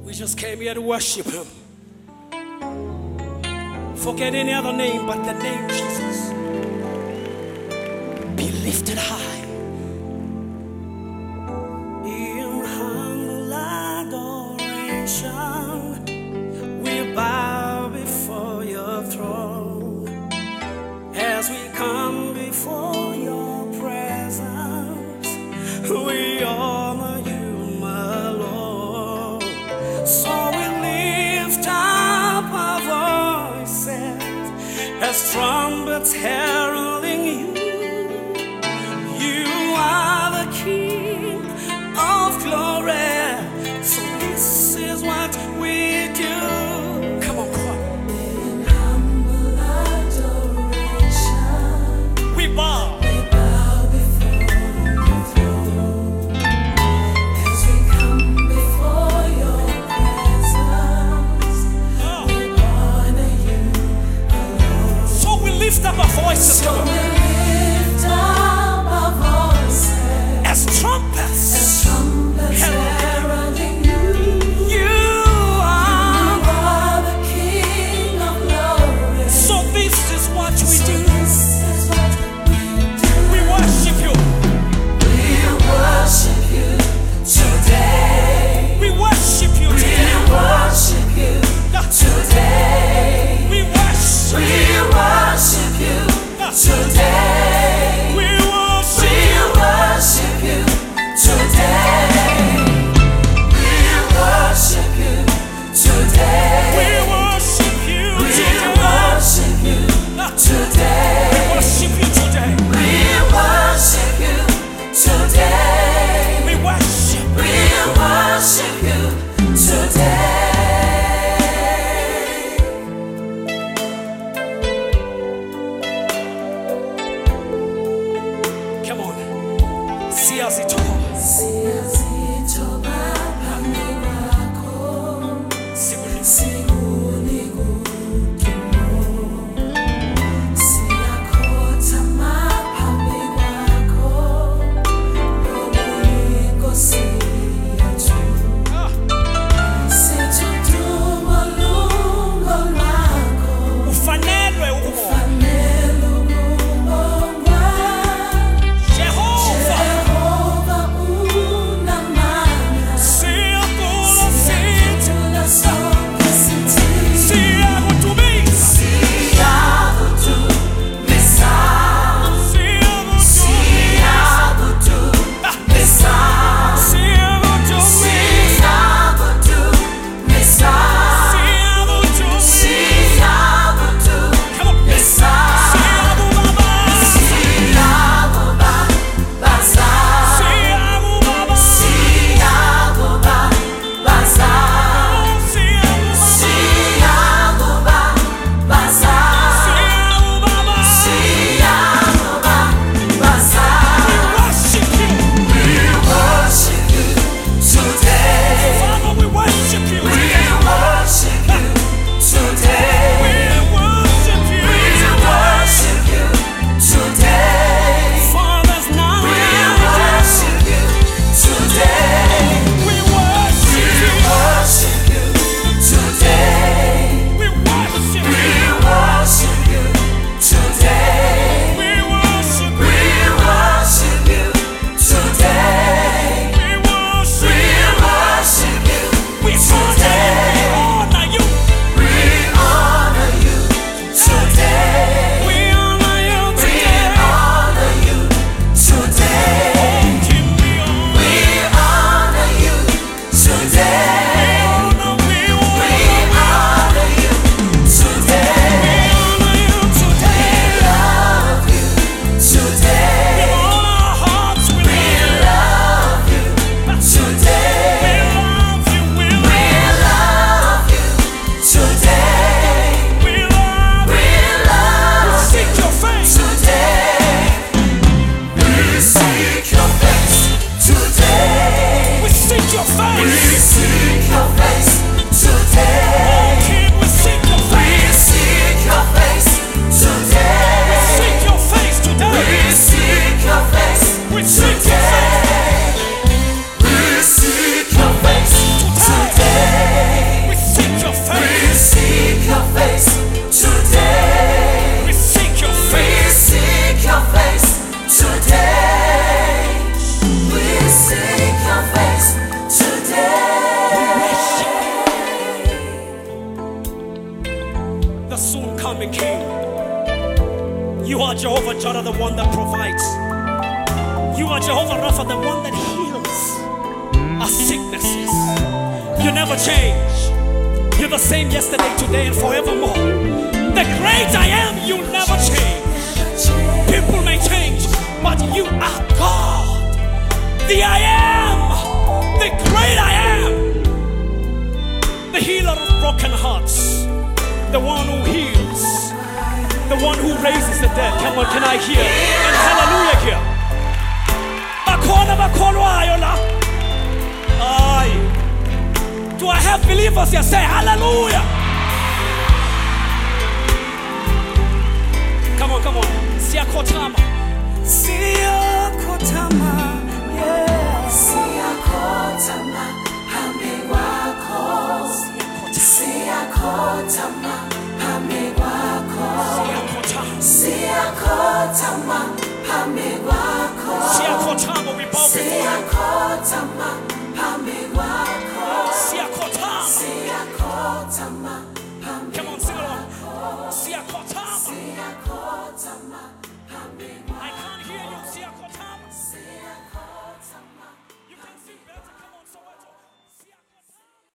We just came here to worship Him. Forget any other name but the name Jesus. Be lifted high. In humble adoration, we bow before your throne. As we come before your presence, we honor you, my Lord. So we lift up our voices as trumpets heralding you. You are the King of glory. So this is what we do. Come on, come on. In humble adoration, We bow. we bow before your throne. As we come before your presence, we honor you alone. So we lift up our voices, So come we on, lift up our voices as trumpets. as trumpets heralding you. You are. You are the King of glory. So this is what we So do. this is what we do. We worship you. We worship you today. We worship you We today. worship you today. We worship We you. worship you today. We We worship you. worship you today. We worship you today. We worship you We today. worship you today. We worship you today. We worship you today. We worship. We worship you today. Come on. See us it all. Siyazitho phambi kwakho, singuni kudumo. Siyakhothama phambi kwakho, ngoba uyinkosi yethu. Sithi udumo lungo lwakho, Ufanelwe ukubonga. fanele ukubongwa. Jehova. Jehova Jehovah Jireh, the one that provides. You are Jehovah Rapha, the one that heals our sicknesses. You never change. You're the same yesterday, today, and forevermore. The great I am, you never change. People may change, but you are God. The I am, the great I am, the healer of broken hearts, the one who heals, the one who raises the dead. Come on, can I hear? And hallelujah here. Do I have believers here? Say hallelujah. Come on, come on. Siakotama. Siakotama. Yeah. Siakotama. Hamewako. Siakotama. Hamewako. Siakotama.